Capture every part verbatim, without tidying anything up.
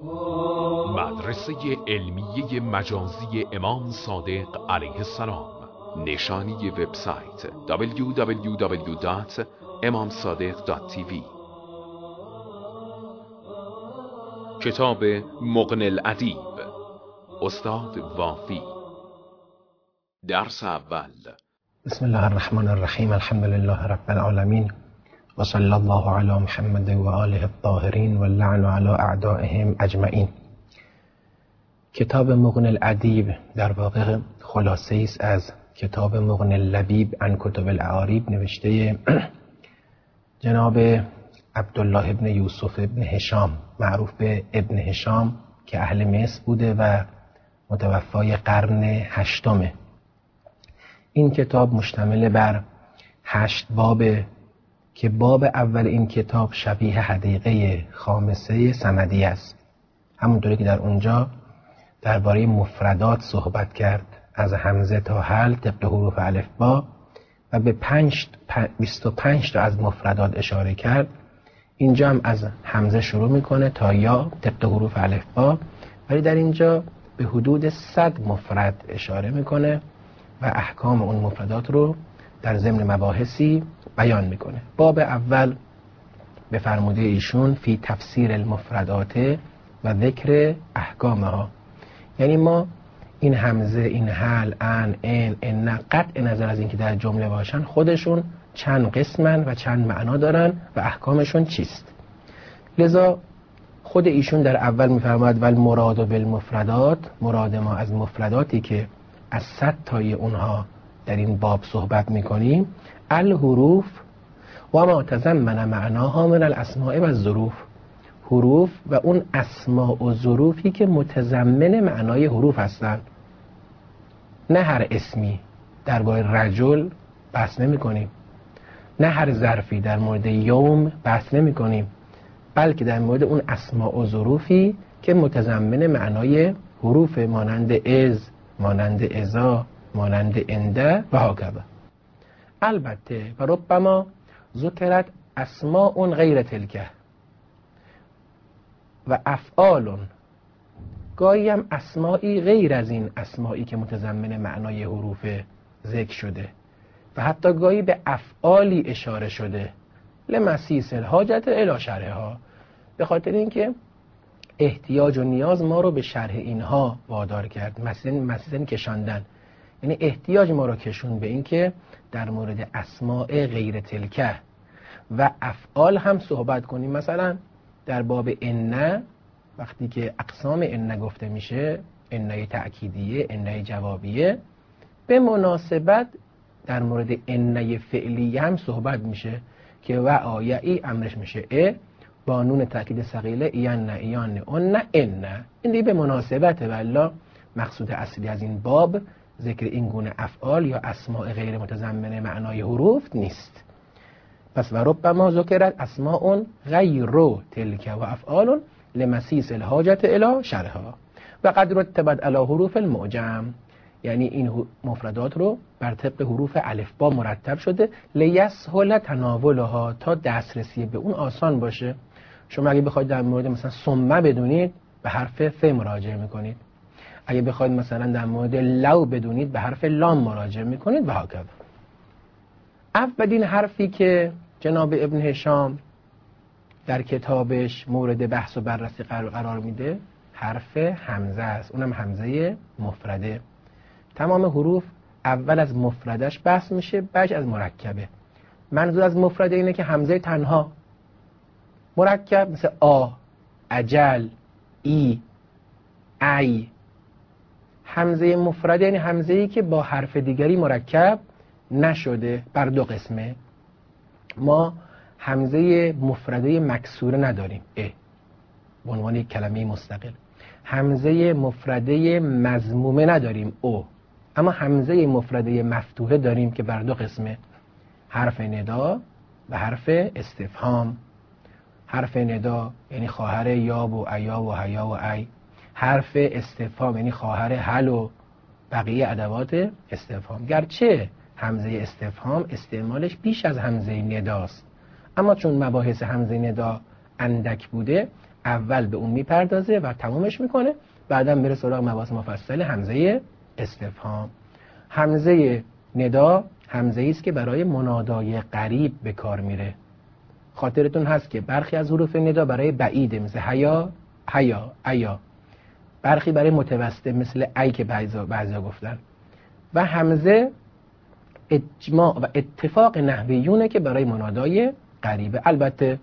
مدرسه علمیه مجازی امام صادق علیه السلام. نشانی وبسایت دبلیو دبلیو دبلیو دات امام صادق دات تی وی. کتاب مغنی الادیب، استاد وافی. درس اول. بسم الله الرحمن الرحیم. الحمد لله رب العالمین و صلی الله علی محمد و آله الطاهرین و اللعن علی اعدائهم اجمعین. کتاب مغنی الادیب در واقع خلاصه است از کتاب مغنی اللبیب عن کتب الاعاریب نوشته جناب عبدالله ابن یوسف ابن هشام، معروف به ابن هشام، که اهل مصر بوده و متوفای قرن هشتمه. این کتاب مشتمل بر هشت بابه که باب اول این کتاب شبیه حدیقه خامسه سندی است. همونطوری که در اونجا درباره مفردات صحبت کرد، از همزه تا حل طبق حروف الف با، و به پنج بیست و پنج تا از مفردات اشاره کرد. اینجا هم از همزه شروع میکنه تا یا طبق حروف الف با، ولی در اینجا به حدود صد مفرد اشاره میکنه و احکام اون مفردات رو در ضمن مباحثی بیان میکنه. باب اول به فرموده ایشون فی تفسیر المفردات و ذکر احکامها، یعنی ما این همزه، این حل، ان، ان، ان، قطع نظر از اینکه در جمله باشن، خودشون چند قسمن و چند معنا دارن و احکامشون چیست. لذا خود ایشون در اول میفرماید ول مراد بالمفردات، مراد ما از مفرداتی که از صد تای اونها در این باب صحبت میکنیم، الحروف و ما تضمن معناها من الاسماء و الظروف، حروف و اون اسماء و ظروفی که متضمن معنای حروف هستند. نه هر اسمی درباره رجل بحث نمی کنیم، نه هر ظرفی در مورد یوم بحث نمی کنیم، بلکه در مورد اون اسماء و ظروفی که متضمن معنای حروف، مانند از، مانند ازا، مانند انده و هاکذا. البته و ربما ذکرت اسماء غیر تلکه و افعال، گاهی هم اسمایی غیر از این اسمایی که متضمن معنای حروف ذکر شده و حتی گاهی به افعالی اشاره شده لمسیس الحاجت الی شرحها، به خاطر اینکه احتیاج و نیاز ما رو به شرح اینها وادار کرد. مثلا مثلا کشاندن، یعنی احتیاج ما رو کشون به این که در مورد اسماء غیر تلکه و افعال هم صحبت کنیم. مثلا در باب ان، وقتی که اقسام ان گفته میشه، انای تأکیدیه، انای جوابیه، به مناسبت در مورد انای فعلی هم صحبت میشه که و آیعی امرش میشه ا با نون تأکید ثقیله ایان ایان اون ان. این دیگه به مناسبت، والله مقصود اصلی از این باب ذکر این گونه افعال یا اسماء غیر متضمن معنای حروف نیست. پس و ربما ذکرت اسماء غیر تلک و افعال لمسیس الحاجت الی شرحها و قد رتبت علی حروف المعجم، یعنی این مفردات رو بر طبق حروف الفبا مرتب شده لیسهل تناولها، تا دسترسی به اون آسان باشه. شما اگه بخواید در مورد مثلا ثم بدونید به حرف ث مراجعه میکنید، اگه بخواید مثلا در مورد لو بدونید به حرف لام مراجعه میکنید و هاکذا. اولین حرفی که جناب ابن هشام در کتابش مورد بحث و بررسی قرار میده حرف همزه است، اونم همزه مفرده. تمام حروف اول از مفردش بحث میشه، بعد از مرکبه. منظور از مفرده اینه که همزه تنها، مرکب مثل آ، اجل، ای، ای. همزه مفرده یعنی همزه‌ای که با حرف دیگری مرکب نشده، بر دو قسمه. ما همزه مفرده مکسوره نداریم، ا به عنوان یک کلمه مستقل. همزه مفرده مضمومه نداریم، او. اما همزه مفرده مفتوحه داریم که بر دو قسمه، حرف ندا و حرف استفهام. حرف ندا یعنی خواهر یا و ایا و حیا و ای. حرف استفهام یعنی خواهر هل و بقیه ادوات استفهام. گرچه همزه استفهام استعمالش بیش از همزه نداست، اما چون مباحث همزه ندا اندک بوده، اول به اون میپردازه و تمومش میکنه، بعدا میره سراغ مباحث مفصل همزه استفهام. همزه ندا همزه است که برای منادای قریب به کار میره. خاطرتون هست که برخی از حروف ندا برای بعیده، مثل حیا، حیا، ایا. برخی برای متوسطه، مثل ای که بعضیا بعضیا گفتن. و همزه اجماع و اتفاق نحویونه که برای منادای قریبه. البته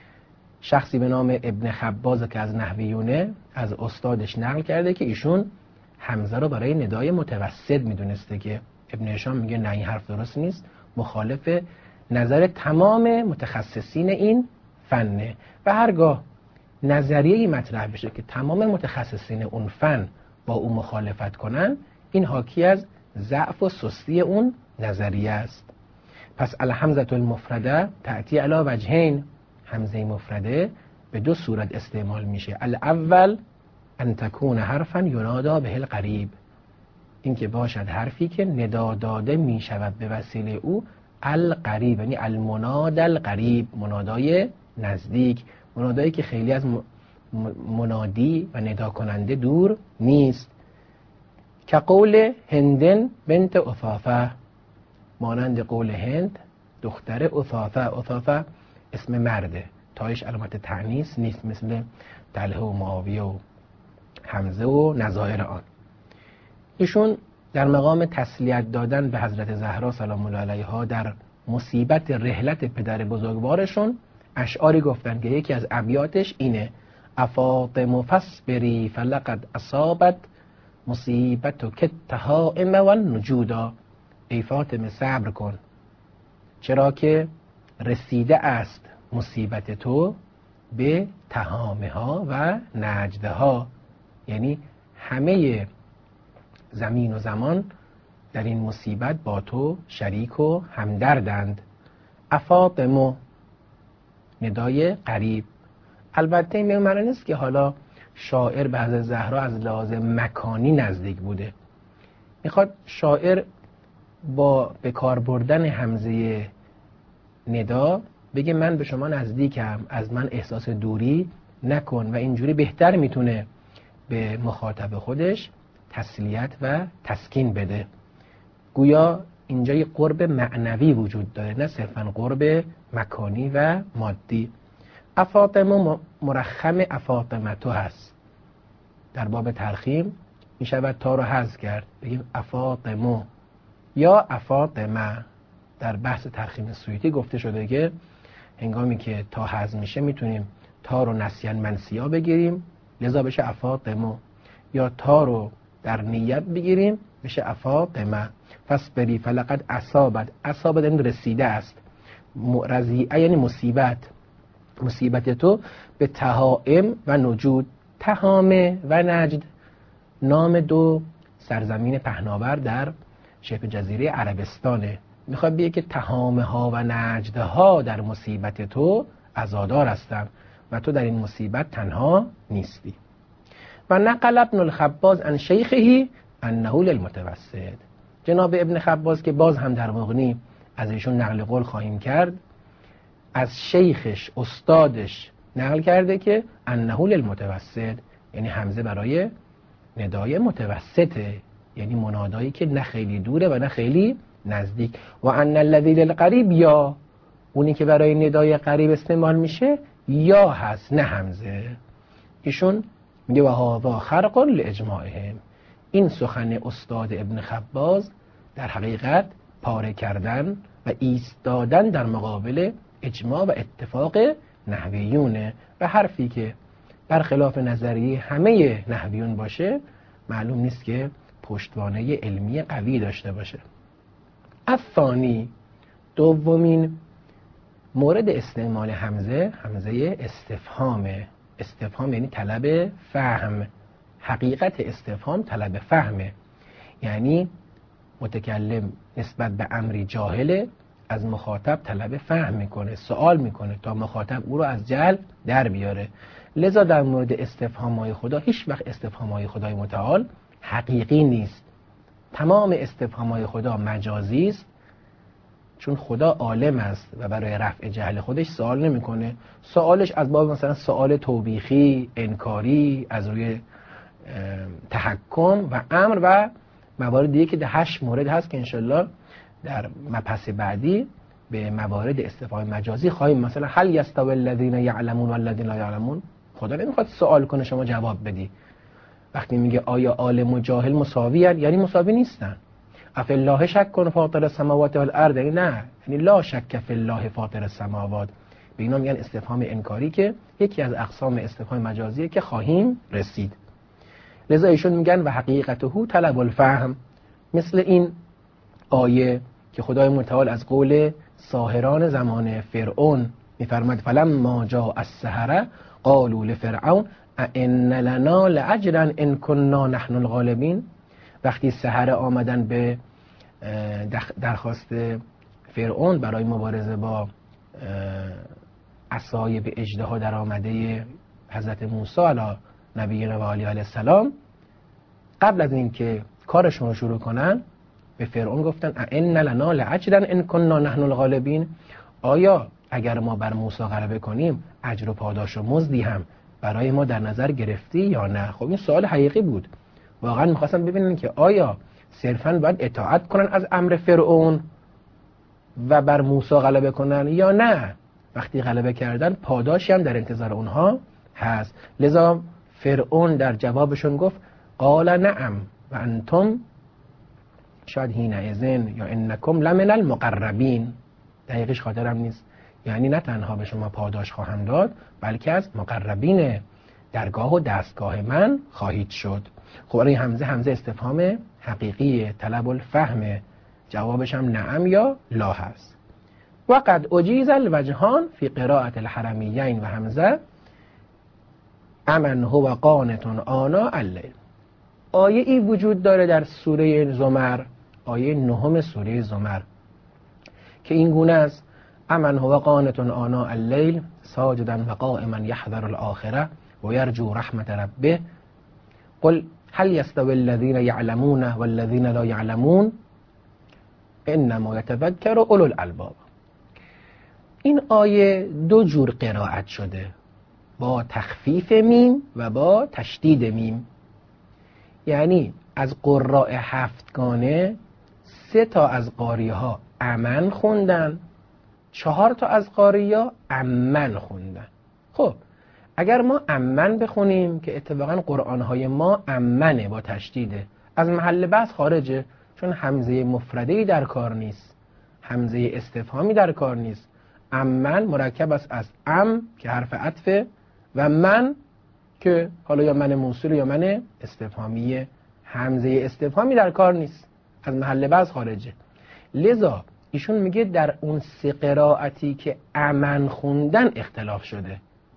شخصی به نام ابن خباز که از نحویونه از استادش نقل کرده که ایشون همزه رو برای ندای متوسط میدونسته، که ابن هشام میگه نه این حرف درست نیست، مخالف نظر تمام متخصصین این فنه. و هرگاه نظریه‌ای مطرح بشه که تمام متخصصین اون فن با اون مخالفت کنن، این حاکی از ضعف و سستی اون نظریه است. پس الحمزة المفرده تأتی علی وجهین، همزه مفرده به دو صورت استعمال میشه. الاول ان تکون حرفا ینادا به القریب، این که باشد حرفی که ندا داده میشود به وسیله او القریب، یعنی المناد القریب، منادای نزدیک، منادایی که خیلی از منادی و ندا کننده دور نیست. که قول هندن بنت اثاثه، مانند قول هند دختر اثاثه. اثاثه اسم مرده، تایش علامت تأنیث نیست، مثل طلحه و معاویه و حمزه و نظائر آن. ایشون در مقام تسلیت دادن به حضرت زهرا سلام الله علیها در مصیبت رحلت پدر بزرگوارشون اشعاری گفتن که یکی از ابیاتش اینه: افاطم فاصبری فلقد اصابت مصیبتک التهائم والنجودا. ای فاطمه صبر کن، چرا که رسیده است مصیبت تو به تهامه ها و نجده ها، یعنی همه زمین و زمان در این مصیبت با تو شریک و همدردند. افاطمه ندای قریب. البته این معنی نیست که حالا شاعر به حضرت زهرا از لحاظ مکانی نزدیک بوده. میخواد شاعر با به کار بردن همزه ندا بگه من به شما نزدیکم، از من احساس دوری نکن، و اینجوری بهتر میتونه به مخاطب خودش تسلیت و تسکین بده. گویا اینجا یه قرب معنوی وجود داره، نه صرفا قرب مکانی و مادی. افاطمه مرخم افاطمتو هست. در باب ترخیم می شود تا رو حذف کرد، بگیم افاطمه یا افاطمه. در بحث ترخیم سویتی گفته شده که هنگامی که تا حذف میشه میتونیم تا رو نسیان منسیا بگیریم، لذا بشه افاطمه، یا تا رو در نیت بگیریم بشه افاطمه. فاصبری فلقد اصابت. اصابت یعنی رسیده است. رضیعه یعنی مصیبت. مصیبت تو به تهائم و نجود. تهامه و نجد نام دو سرزمین پهناور در شبه جزیره عربستانه. میخواد بگه که تهامه ها و نجده ها در مصیبت تو عزادار هستن و تو در این مصیبت تنها نیستی. و نقل ابن الخباز عن شیخه انه للمتوسط. جناب ابن خباز که باز هم در مغنی از ایشون نقل قول خواهیم کرد، از شیخش استادش نقل کرده که انه للمتوسط، یعنی همزه برای ندای متوسطه، یعنی منادایی که نه خیلی دوره و نه خیلی نزدیک. و ان الذی للقریب، یا اونی که برای ندای قریب استعمال میشه یا هست نه همزه. ایشون میگه و هذا خرق لاجماعهم. این سخن استاد ابن خباز در حقیقت پاره کردن و ایستادن در مقابل اجماع و اتفاق نحویونه، و حرفی که برخلاف نظریه همه نحویون باشه معلوم نیست که پشتوانه علمی قوی داشته باشه. الثانی، دومین مورد استعمال همزه، همزه استفهامه. استفهام یعنی طلب فهم. حقیقت استفهام طلب فهمه، یعنی متکلم نسبت به امری جاهله از مخاطب طلب فهم میکنه، سوال میکنه تا مخاطب او رو از جهل در بیاره. لذا در مورد استفهامهای خدا هیچ وقت استفهامهای خدای متعال حقیقی نیست. تمام استفهامهای خدا مجازی است چون خدا عالم است و برای رفع جهل خودش سوال نمیکنه. سوالش از باب مثلا سوال توبیخی، انکاری، از روی تحکم و امر و موارد دیگه که ده هشت مورد هست که انشالله در مبحث بعدی به موارد استفهام مجازی خواهیم. مثلا هل یستوی الذین یعلمون والذین لا یعلمون، خدا نمیخواد سوال کنه شما جواب بدی. وقتی میگه آیا عالم و جاهل مساوی هستند، یعنی مساوی نیستن. اف الله شک کن فاطر السماوات والارض، یعنی نه، یعنی لا شک فی الله فاطر السماوات. به اینا میگن استفهام انکاری که یکی از اقسام استفهام مجازیه که خواهیم رسید. لذا ایشون میگن و حقیقته طلب الفهم، مثل این آیه که خدای متعال از قول ساحران زمان فرعون میفرماد فلما جاء السحرة قالوا لفرعون ائن لنا لاجرا ان كنا نحن الغالبین. وقتی سحره آمدن به درخواست فرعون برای مبارزه با عصای به اژدها در آمده حضرت موسی علی نبینا و علیه السلام، قبل از اینکه کارشون رو شروع کنن به فرعون گفتن ائن لنا لاجرا ان كنا نحن الغالبین، آیا اگر ما بر موسی غلبه کنیم اجر و پاداش و مزدی هم برای ما در نظر گرفتی یا نه؟ خب این سوال حقیقی بود. واقعا میخواستم ببینن که آیا صرفاً باید اطاعت کنن از امر فرعون و بر موسی غلبه کنن یا نه وقتی غلبه کردن پاداشی هم در انتظار اونها هست. لذا فرعون در جوابشون گفت قال نعم و انتم شاید حینئذ یا انکم لمن المقربین، دقیقش خاطرم نیست، یعنی نه تنها به شما پاداش خواهم داد بلکه از مقربین درگاه و دستگاه من خواهید شد. خب این همزه همزه استفهام حقیقی طلب الفهم، جوابش هم نعم یا لا هست. و قد اجیز الوجهان فی قراءة الحرمیین و همزه امن هو قانت آناء اللیل. آیه ای وجود داره در سوره زمر، آیه نهم سوره زمر که این گونه است: امن هو قانت آناء اللیل ساجدا و قائما یحذر الاخره و یرجو رحمت ربه قل هل یستوی الذین یعلمون والذین لا یعلمون انما یتذکر اولو الالباب. این آیه دو جور قرائت شده، با تخفیف میم و با تشدید میم. یعنی از قراء هفتگانه سه تا از قاریه ها امن خوندن، چهار تا از قاریه ها امن خوندن. خب اگر ما امن بخونیم که اتفاقا قرآن های ما امنه با تشدیده، از محل بحث خارجه، چون همزه مفرده‌ای در کار نیست، همزه استفهامی در کار نیست. امن مرکب است از ام که حرف عطفه و من که حالا یا من موصول یا من استفهامیه، همزه استفهامی در کار نیست، از محل بحث خارجه. لذا ایشون میگه در اون سه قرائتی که امن خوندن اختلاف شده.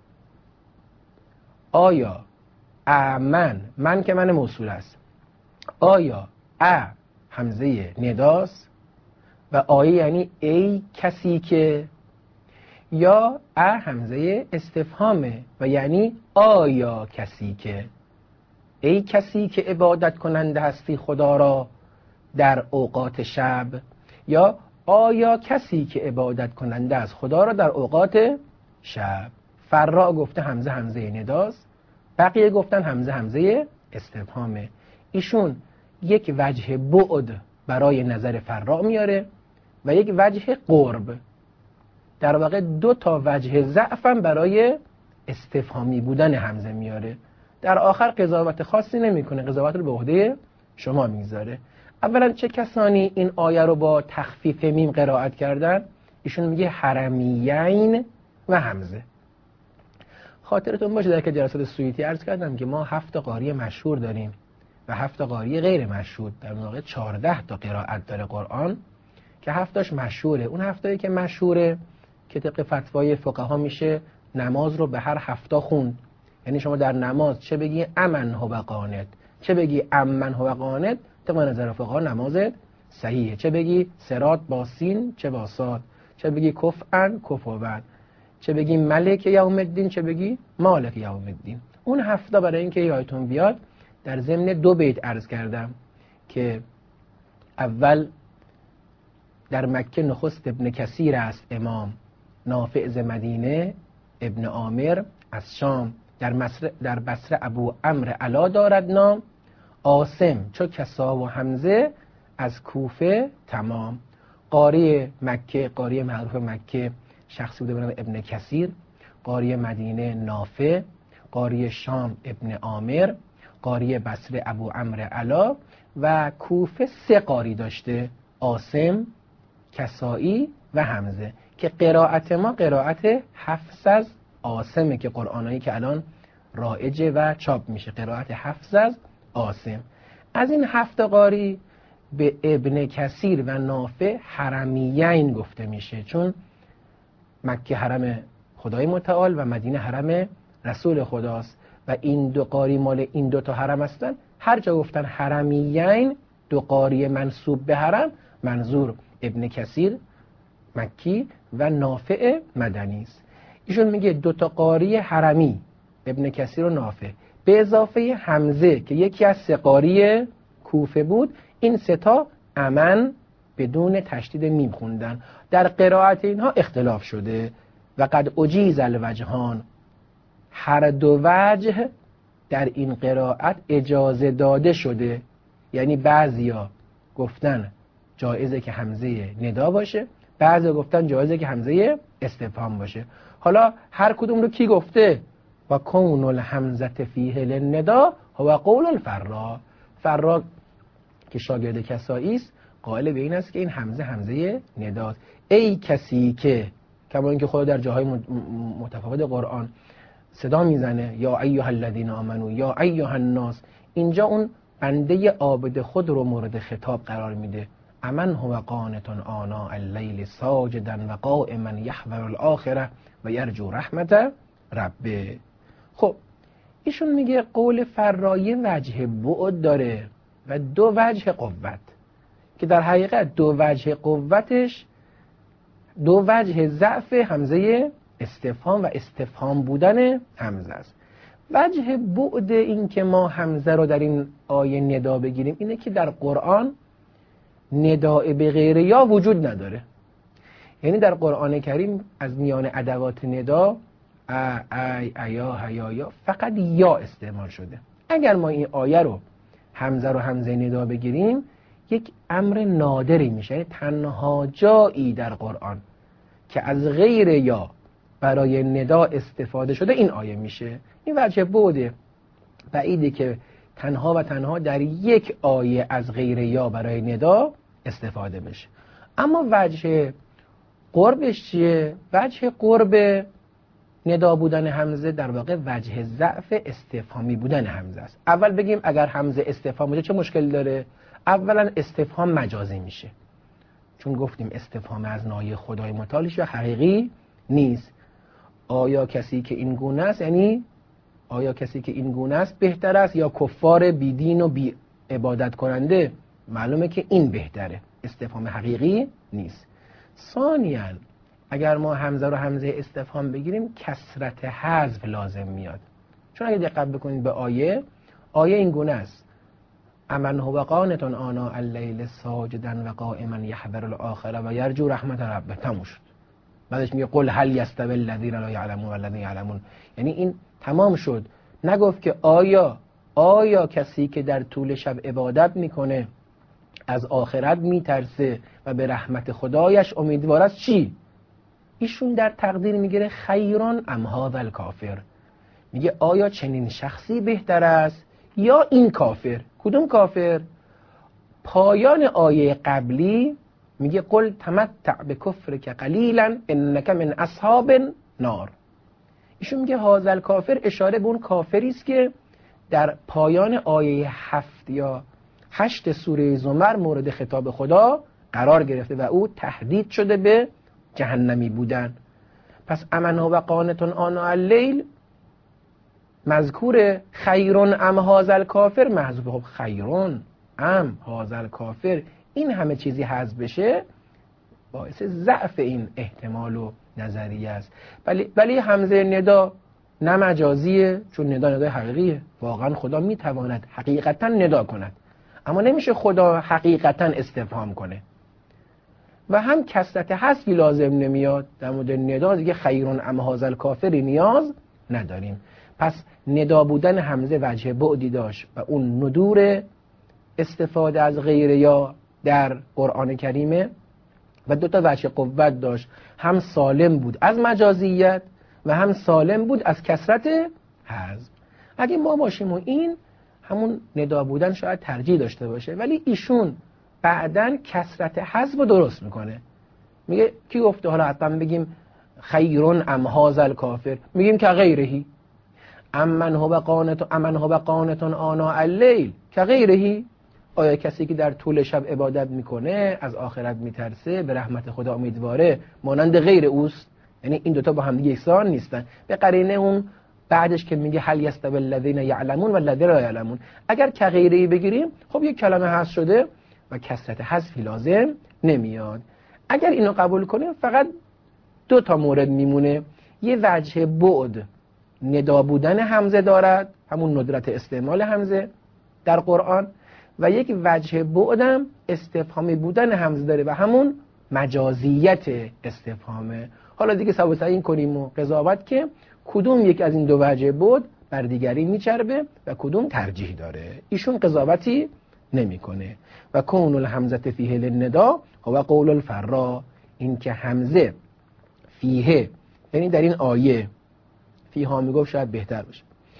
آیا امن، من که من موصول است، آیا ا همزه نداست و آیه یعنی ای کسی که، یا ا همزه استفهامه و یعنی آیا کسی که، ای کسی که عبادت کننده هستی خدا را در اوقات شب، یا آیا کسی که عبادت کننده از خدا را در اوقات شب. فرا گفته همزه همزه نداست، بقیه گفتن همزه همزه استفهامه. ایشون یک وجه بعد برای نظر فرا میاره و یک وجه قرب، در واقع دو تا وجه ضعفم برای استفهامی بودن همزه میاره. در آخر قضاوت خاصی نمیکنه، قضاوت رو به عهده شما میذاره. اولا چه کسانی این آیه رو با تخفیف میم قرائت کردن؟ ایشون میگه حرمیین و همزه. خاطرتون باشه در که جلسات سویتی عرض کردم که ما هفت قاری مشهور داریم و هفت قاری غیر مشهور، در واقع چهارده تا قرائت داره قرآن که هفتاش مشهوره. اون هفتایی که مشهوره که طبق فتوای فقها میشه نماز رو به هر هفتا خوند. یعنی شما در نماز چه بگی امن هو قانت، چه بگی امن هو قانت، طبق نظر فقها نمازت صحیحه. چه بگی صراط با سین چه با صاد، چه بگی کفعن کفوون، چه بگی ملک یوم الدین چه بگی مالک یوم الدین. اون هفته برای اینکه یادتون بیاد در ضمن دو بیت عرض کردم که اول در مکه نخست ابن کثیر است امام، نافع ز مدینه ابن عامر از شام، در مصر در بصره ابو عمرو علا دارد نام، عاصم چو کسا و حمزه از کوفه تمام. قاری مکه، قاری معروف مکه شخصی بوده به نام ابن کثیر، قاری مدینه نافع، قاری شام ابن عامر، قاری بصره ابو عمرو علا و کوفه سه قاری داشته، عاصم، کسائی و حمزه، که قرائت ما قرائت حفص از عاصمه که قرآنایی که الان رایجه و چاپ میشه، قرائت حفص از عاصم. از این هفت قاری به ابن کثیر و نافع حرمیین گفته میشه، چون مکه حرم خدای متعال و مدینه حرم رسول خداست و این دو قاری مال این دو تا حرم هستن. هر جا گفتن حرمیین، دو قاری منسوب به حرم، منظور ابن کثیر مکی و نافع مدنی است. ایشون میگه دو تا قاری حرمی، ابن کثیر و نافع، به اضافه حمزه که یکی از سه قاری کوفه بود، این سه تا امن بدون تشدید میم خوندن. در قرائت اینها اختلاف شده و قد اجیز الوجهان، هر دو وجه در این قرائت اجازه داده شده، یعنی بعضیا گفتن جایزه که همزه ندا باشه، بعضیا گفتن جایزه که همزه استفهام باشه. حالا هر کدوم رو کی گفته؟ و کون الحمزه فیه للندا هو قول الفرا. فرا که شاگرد کسایی است قائل به این است که این همزه همزه نداست. ای کسی که، کما اینکه خدا در جاهای متفاوت قرآن صدا میزنه یا ایها الذین آمنو یا ایها الناس، اینجا اون بنده عابد خود رو مورد خطاب قرار میده. امن هو قانت آناء اللیل ساجدا و قائما یحذر الاخره و یرجو رحمت ربه. خب ایشون میگه قول فرای وجه بعد داره و دو وجه قوت، که در حقیقت دو وجه قوتش دو وجه ضعف همزه استفهام و استفهام بودن همزه است. وجه بعد این که ما همزه رو در این آیه ندا بگیریم اینه که در قرآن نداء به غیر یا وجود نداره. یعنی در قرآن کریم از میان ادوات ندا ا ای ایا هیا یا فقط یا استعمال شده. اگر ما این آیه رو همزه رو همزه ندا بگیریم یک امر نادری میشه، یعنی تنها جایی در قرآن که از غیر یا برای ندا استفاده شده این آیه میشه. این وجه بوده بعیده که تنها و تنها در یک آیه از غیر یا برای ندا استفاده بشه. اما وجه قربش چیه؟ وجه قرب ندا بودن همزه در واقع وجه ضعف استفهامی بودن همزه است. اول بگیم اگر همزه استفهام بوده چه مشکل داره؟ اولا استفهام مجازی میشه، چون گفتیم استفهام از نای خدای متعالش و حقیقی نیست. آیا کسی که این گونه است، یعنی آیا کسی که این گونه است بهتر است یا کفار بی دین و بی عبادت کننده؟ معلومه که این بهتره، استفهام حقیقی نیست. ثانیاً اگر ما همزه رو همزه استفهام بگیریم کسرت حذف لازم میاد، چون اگه دقت بکنید به آیه آیه این گونه است: امن هو قانت آناء اللیل ساجدا و قائما یحذر الاخره و یرجو رحمت ربه. تموم شد. بعدش میگه قل هل یستوی الذین لا یعلمون والذین یعلمون. یعنی این تمام شد. نگفت که آیا آیا کسی که در طول شب عبادت میکنه از آخرت میترسه و به رحمت خدایش امیدوار است چی؟ ایشون در تقدیر میگیره خیران ام هذا الکافر. میگه آیا چنین شخصی بهتر است یا این کافر؟ کدوم کافر؟ پایان آیه قبلی میگه قل تمتع بکفرک قلیلا انک من اصحاب نار. ایشون میگه هذا الکافر اشاره به اون کافری است که در پایان آیه هفت یا هشت سوره زمر مورد خطاب خدا قرار گرفته و او تهدید شده به جهنمی بودن. پس امن و قانتون آناء اللیل مذکور، خیرون ام هذا الکافر محذوف. خب خیرون ام هذا الکافر این همه چیزی حذف بشه باعث ضعف این احتمال و نظریه است. ولی ولی همزه ندا نه مجازیه، چون ندا ندای حقیقیه. واقعا خدا میتواند حقیقتا ندا کند، اما نمیشه خدا حقیقتا استفهام کنه. و هم کثرت حذفی لازم نمیاد. در مورد ندا دیگه خیرون ام هذا الکافری نیاز نداریم. پس ندا بودن همزه وجه بعدی داشت و اون ندور استفاده از غیر یا در قرآن کریمه و دو تا وجه قوت داشت، هم سالم بود از مجازیت و هم سالم بود از کثرت حذف. اگه ما باشیم و این همون ندا بودن شاید ترجیح داشته باشه، ولی ایشون بعدن کثرت حذف رو درست میکنه. میگه کی گفته حالا حتما بگیم خیرون ام هذا الکافر، میگیم که غیرهی. امن هو قانت امن هو قانتون آناء اللیل که غیرهی. آیا کسی که در طول شب عبادت میکنه، از آخرت میترسه، به رحمت خدا امیدواره، مانند غیر اوست؟ یعنی این دوتا با هم دیگه یکسان نیستن. به قرینه اون بعدش که میگه هل یستوی الذین یعلمون و الذین لا یعلمون، اگر که غیرهی بگیریم خب یک کلمه حذف شده و کثرت حذفی لازم نمیاد. اگر اینو قبول کنیم فقط دو تا مورد میمونه. یه وجه بعد ندا بودن همزه دارد، همون ندرت استعمال همزه در قرآن، و یک وجه بعدم استفهامی بودن همزه داره و همون مجازیت استفهامه. حالا دیگه ثابت تعیین کنیم و قضاوت که کدوم یک از این دو وجه بعد بر دیگری میچربه و کدوم ترجیح داره. ایشون قضاوتی نمیکنه. و کون الحمزه فیه للندا و قول الفرا، این که همزه فیه یعنی در این آیه، فیها میگفت شاید بهتر باشه،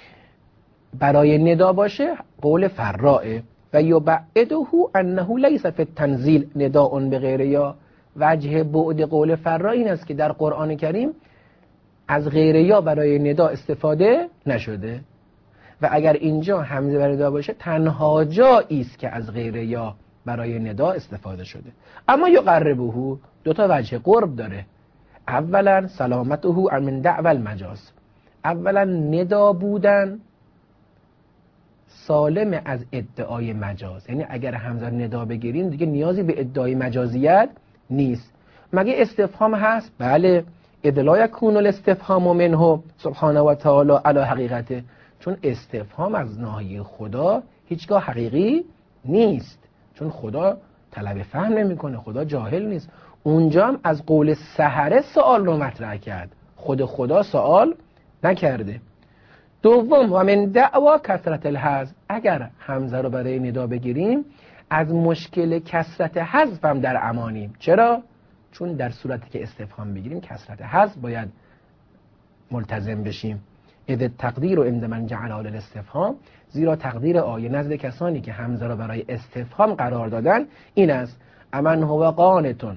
برای ندا باشه قول فرائه. و یبعده انه لیس فی التنزیل نداء بغیر یا. وجه بعد قول فرا این است که در قرآن کریم از غیر یا برای ندا استفاده نشده و اگر اینجا همزه برای ندا باشه تنها جایی است که از غیر یا برای ندا استفاده شده. اما یقربه دو تا وجه قرب داره. اولا سلامته من دعوی المجاز، اولا ندا بودن سالم از ادعای مجاز، یعنی اگر همزه ندا بگیریم دیگه نیازی به ادعای مجازیت نیست. مگه استفهام هست؟ بله. اذ لا یکون الاستفهام منه سبحانه و تعالی علی حقیقته، چون استفهام از ناحیه خدا هیچگاه حقیقی نیست، چون خدا طلب فهم نمیکنه، خدا جاهل نیست. اونجا هم از قول سحره سوال رو مطرح کرد، خود خدا سوال نکرده. دوم و من دعوا کثرت الحذف، اگر همزه رو برای ندا بگیریم از مشکل کثرت حذف هم در امانیم. چرا؟ چون در صورتی که استفهام بگیریم کثرت حذف باید ملتزم بشیم. اذ تقدیر عند من جعله للاستفهام، زیرا تقدیر آیه نزد کسانی که همزه را برای استفهام قرار دادن این است: امن هو قانتون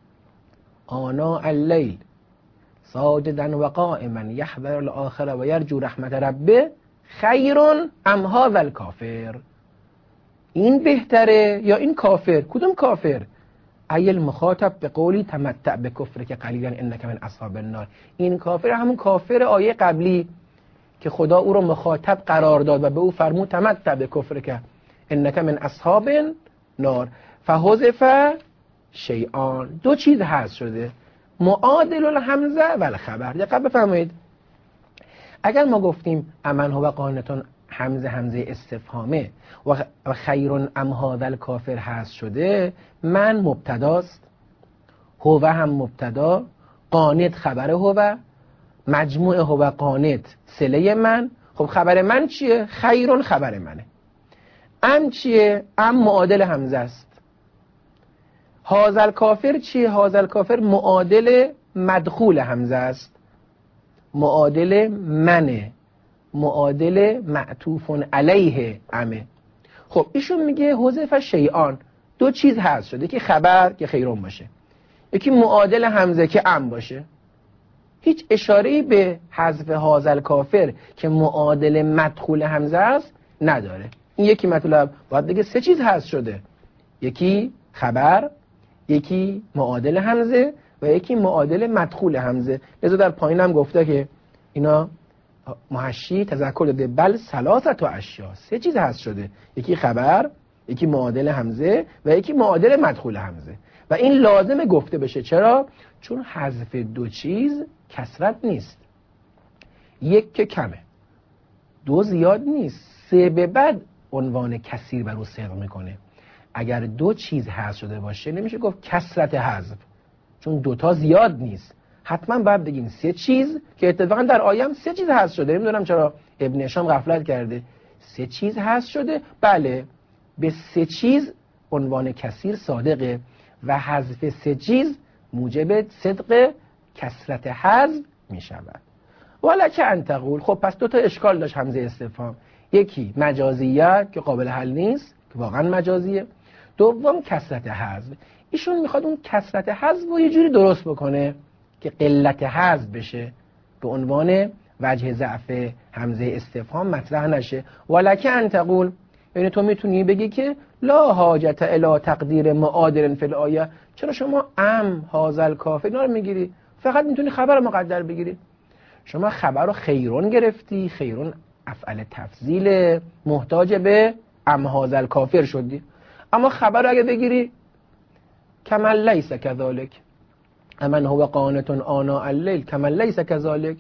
آناء اللیل ساجدا و قائما یحذر الاخره و یرجو رحمت ربه خیر ام هذا الکافر. این بهتره یا این کافر؟ کدوم کافر؟ ایل مخاطب به قولی تمتع به کفر که قلیلا انک من اصحاب النار. این کافر همون کافر آیه قبلی که خدا او رو مخاطب قرار داد و به او فرمود تمتع به کفر که انک من اصحاب النار. فحذف شیئان، دو چیز هست شده، معادل الحمزه و الخبر. دقت بفرمایید، اگر ما گفتیم امن هو قانتون همزه همزه استفهامه و خیر ام هذا الکافر هست شده، من مبتداست، هو هم مبتدا، قانت خبر هو، مجموع هو قانت صله من. خب خبر من چیه؟ خیرون خبر منه. ام چیه؟ ام معادل همزه است. هذا الکافر چیه؟ هذا الکافر معادل مدخول همزه است، معادل منه، معادل معطوف علیه امه. خب ایشون میگه حذف شیئان، دو چیز هست شده، یکی خبر که خیرون باشه، یکی معادل همزه که ام باشه. هیچ اشاره‌ای به حذف هذا الکافر که معادل مدخول همزه است نداره. این یکی مطلب. باید بگه سه چیز هست شده، یکی خبر، یکی معادل همزه و یکی معادل مدخول همزه. لذا در پایین هم گفته که اینا محشی تذکر داده بل ثلاثه اشیا، سه چیز هست شده، یکی خبر، یکی معادل همزه و یکی معادل مدخول همزه. و این لازمه گفته بشه. چرا؟ چون حذف دو چیز کثرت نیست، یک که کمه، دو زیاد نیست، سه به بعد عنوان کثیر بر او صدق میکنه. اگر دو چیز حذف شده باشه نمیشه گفت کثرت حذف، چون دوتا زیاد نیست، حتما باید بگیم سه چیز که اتفاقا در آیه هم سه چیز حذف شده. نمیدونم چرا ابن هشام غفلت کرده. سه چیز حذف شده، بله، به سه چیز عنوان کثیر صادقه و حذف سه چیز موجب صدق کثرت حذف می شود. ولک ان تقول، خب پس دو تا اشکال داشت همزه استفهام، یکی مجازیت که قابل حل نیست که واقعا مجازیه، دوم کثرت حذف. ایشون میخواد اون کثرت حذف رو یه جوری درست بکنه که قلت حذف بشه، به عنوان وجه ضعف همزه استفهام مطرح نشه. ولک ان تقول، یعنی تو میتونی بگی که لا حاجت الی تقدیر معادل فی الآیه، چرا شما ام هاذا کافر اینا رو میگیری؟ فقط میتونی خبر مقدر بگیری. شما خبر رو خیرون گرفتی، خیرون افعل تفضیل محتاج به ام هاذا کافر شدی. اما خبر رو اگه بگیری کما لیس کذالک، امن هو قانت آناء الليل کما لیس کذالک،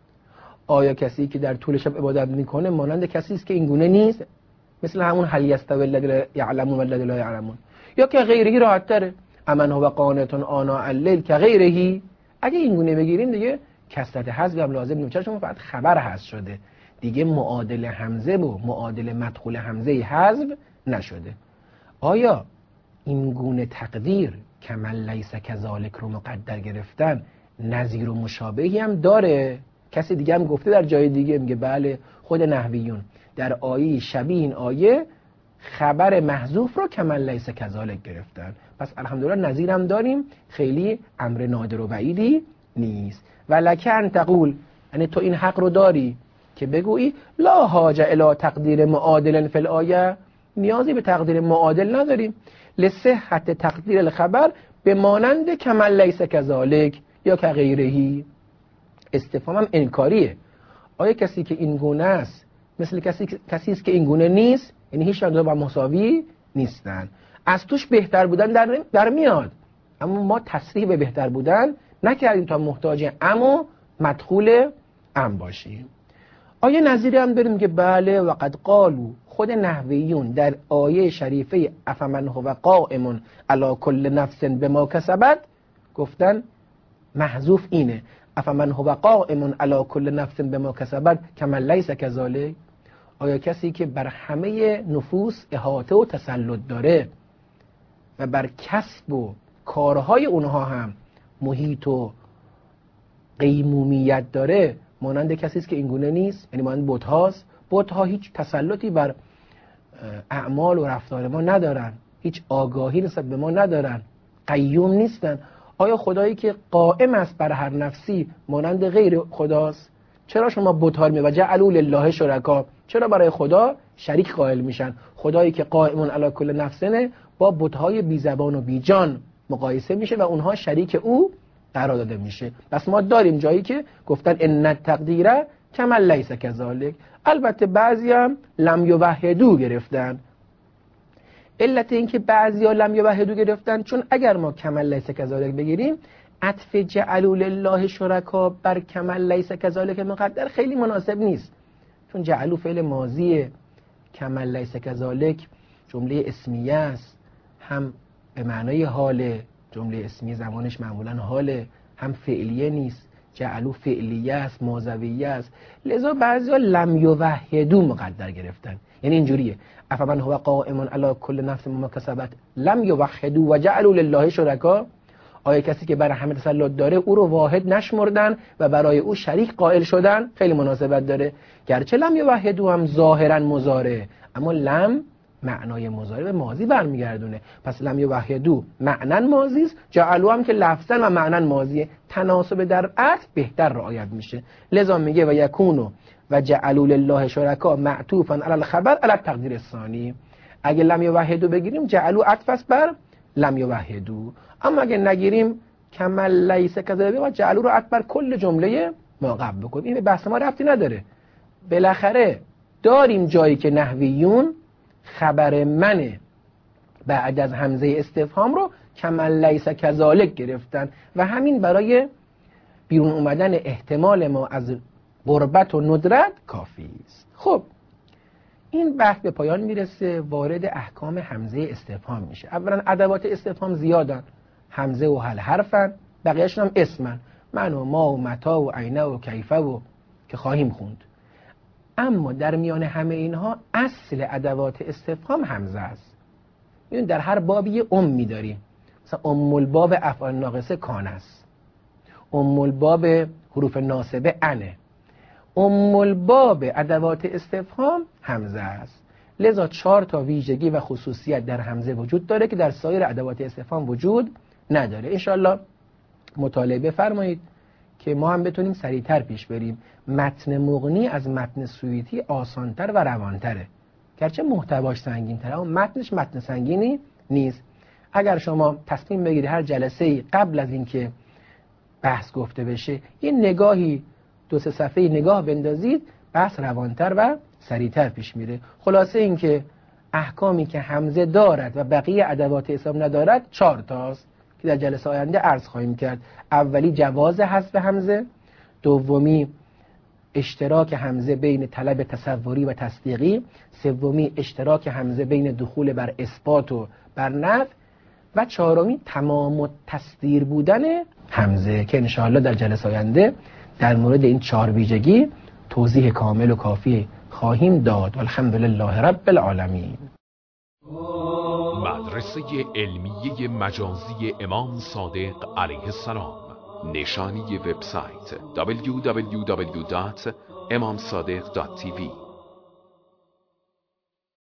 آیا کسی که در طول شب عبادت میکنه مانند کسی است که این گونه نیست؟ مثل همون هل یستوی الذین یعلمون والذین لا یعلمون. یا که غیرهی راحت تره، امن هو قانت آناء الليل که غیرهی. اگه این گونه بگیریم دیگه کثرت حذف هم لازم نیست، چون فقط خبر حذف شده، دیگه معادل همزه و معادل مدخول همزه حذف نشده. آیا این گونه تقدیر کما لیس کذالک رو مقدر گرفتن نظیر و مشابهی هم داره؟ کسی دیگه هم گفته در جای دیگه، میگه بله، خود نحویون در آیه شبیه این آیه خبر محذوف رو کما لیس کذالک گرفتن. پس الحمدلله نظیر هم داریم، خیلی امر نادر و بعیدی نیست. ولک ان تقول، یعنی تو این حق رو داری که بگویی لا حاجه الی تقدیر معادل فی الآیه، نیازی به تقدیر معادل نداریم، لصحت تقدیر الخبر به مانند کما لیس کذالک یا که غیرهی. استفهام هم انکاریه. آیا کسی که این گونه است مثل کسی کسی است که این گونه نیست؟ یعنی هیچ دو با مساوی نیستن. از توش بهتر بودن در, در میاد، اما ما تصریح به بهتر بودن نکردیم تا محتاج ام و مدخول ام باشیم. آیه نظیری هم بریم که بله، وقد قالو، خود نحویون در آیه شریفه افمن هو قائم علی کل نفس بما کسبت گفتن محذوف اینه، افمن هو قائم علی کل نفس بما کسبت کما لیس کذالک. آیا کسی که بر همه نفوس احاطه و تسلط داره و بر کسب و کارهای اونها هم محیط و قیمومیت داره مانند کسی است که این گونه نیست؟ یعنی مانند بت هاست. بت ها هیچ تسلطی بر اعمال و رفتار ما ندارن، هیچ آگاهی نسبت به ما ندارن، قیوم نیستن. آیا خدایی که قائم است بر هر نفسی مانند غیر خداست؟ چرا شما بت ها رو و جعلوا لله شرکا، چرا برای خدا شریک قائل میشن؟ خدایی که قائمون علی کل نفسنه با بت های بی زبان و بی جان مقایسه میشه و اونها شریک او قرار داده میشه. پس ما داریم جایی که گفتن ان التقدیر کما لیس کذالک. البته بعضی هم لم یوحدو گرفتن. علت این که بعضی ها لم یوحدو گرفتن چون اگر ما کما لیس کذالک بگیریم عطف جعلوا لله شرکا بر کما لیس کذالک مقدر خیلی مناسب نیست، چون جعلوا فعل ماضی، کما لیس کذالک جمله اسمیه است، هم به معنای حاله، جمله اسمی زمانش معمولا حاله، هم فعلیه نیست، جعلو فعلیه است، ماضویه است. لذا بعضیا لم یوحدو مقدر گرفتن، یعنی اینجوریه افمن هو قائم علی کل نفس بما کسبت لم یوحدو و جعلوا لله شرکا. آیا کسی که برای همه تسلط داره او رو واحد نشمردن و برای او شریک قائل شدن؟ خیلی مناسبت داره، گرچه لم یوحدو هم ظاهرا مضارع، اما لم معنای مضارع به ماضی برمیگردونه. پس لم یوحدو معنن ماضی است، جعلوا هم که لفظا و معنن ماضیه، تناسب در عطف بهتر رعایت میشه. لذا میگه و یکونو و جعلوا لله شرکا معطوفا علی الخبر علی التقدیر الثانی. اگه لم یوحدو بگیریم جعلوا عطف است بر لم یوحدو، اما اگه نگیریم کما لیس کذالک و جعلوا رو عطف بر کل جمله ما قبل بکنیم. این به بحث ما ربطی نداره. بالاخره داریم جایی که نحویون خبر منه بعد از همزه استفهام رو کما لیس کذالک گرفتن و همین برای بیرون اومدن احتمال ما از قربت و ندرت کافی است. خب این بحث به پایان میرسه، وارد احکام همزه استفهام میشه. اولا ادوات استفهام زیادن، همزه و هل حرفن، بقیه‌شون هم اسمن، من و ما و متا و عینه و کیفه و که خواهیم خوند. اما در میان همه اینها اصل ادوات استفهام همزه است. میدونید در هر بابی یه ام می‌داریم. مثلا ام الباب افعال ناقصه کان است، ام الباب حروف ناصبه انه، ام الباب ادوات استفهام همزه است. لذا چهار تا ویژگی و خصوصیت در همزه وجود داره که در سایر ادوات استفهام وجود نداره. انشالله مطالعه بفرمایید که ما هم بتونیم سریعتر پیش بریم. متن مغنی از متن سویتی آسانتر و روانتره، گرچه محتواش سنگین‌تره اما متنش متن سنگینی نیست. اگر شما تصمیم بگیرید هر جلسه قبل از اینکه بحث گفته بشه یه نگاهی دو سه صفحه نگاه بندازید، بحث روانتر و سریعتر پیش میره. خلاصه اینکه احکامی که همزه دارد و بقیه ادوات استفهام ندارد چهار تاست که در جلسه آینده عرض خواهیم کرد. اولی جواز حذف همزه، دومی اشتراک همزه بین طلب تصوری و تصدیقی، سومی اشتراک همزه بین دخول بر اثبات و بر نفی، و چهارمی تمام و تصدیر بودن همزه که انشاءالله در جلسه آینده در مورد این چهار ویژگی توضیح کامل و کافی خواهیم داد. والحمدلله رب العالمین. مدرسه علمیه مجازی امام صادق علیه السلام. نشانی وبسایت دبلیو دبلیو دبلیو دات امام صادق دات تی وی